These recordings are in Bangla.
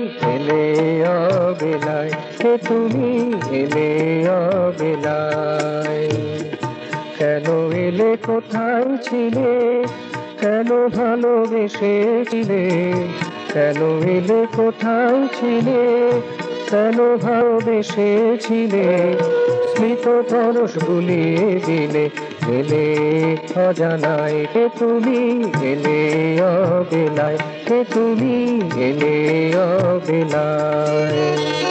এলে অবেলায়, হে তুমি এলে অবেলায়। কেন এলে, কোথায় ছিলে, কেন ভালোবেসেছিলে, কেন এলে, কোথায় ছিলে, কেন ভালোবেসেছিলে, স্মৃত পরশ বুলিয়ে দিলে, এলে অজানায়, কে তুমি এলে অবেলায়, কে তুমি এলে অবেলায়।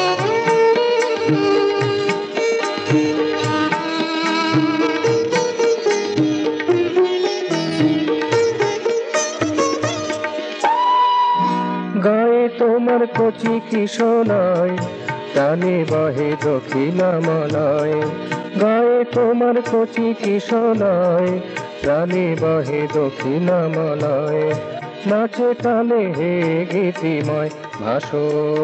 গায়ে তোমার কচি কিশোনায়, প্রাণে বহে দক্ষিণা মলয়। গায়ে তোমার কচি কিশোনায়, প্রাণে বহে দক্ষিণা মলয়। নাচে তালে হে গীতিময়, ভাসো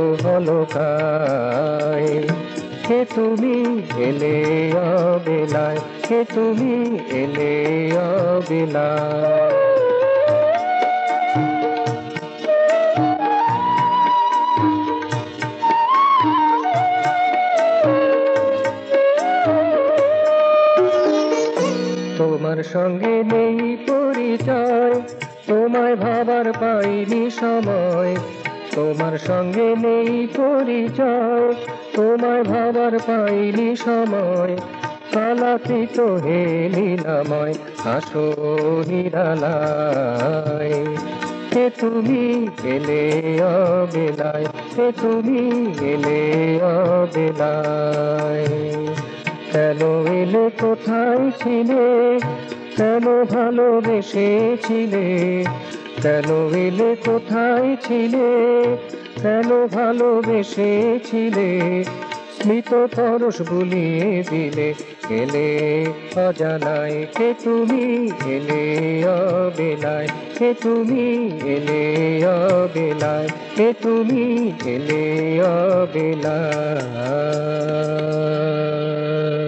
হলকায়। কে তুমি এলে অবেলায়, কে তুমি এলে অবেলায়। তোমার সঙ্গে নেই পরিচয়, তোমায় ভাবার পাইনি সময়। তোমার সঙ্গে নেই পরিচয়, তোমায় ভাবার পাইনি সময়। কালাতীত হে লীলাময়, আসো নিরালায়। কে তুমি এলে অবেলায়, কে তুমি এলে অবেলায়। কেন এলে, কোথায় ছিলে, কেন ভালোবেসেছিলে, কেন এলে, কোথায় ছিলে, কেন ভালোবেসেছিলে, স্মৃত পরশ বুলিয়ে দিলে, এলে অজানায়, কে তুমি এলে অবেলায়, কে তুমি এলে অবেলায়, কে তুমি এলে অবেলায়।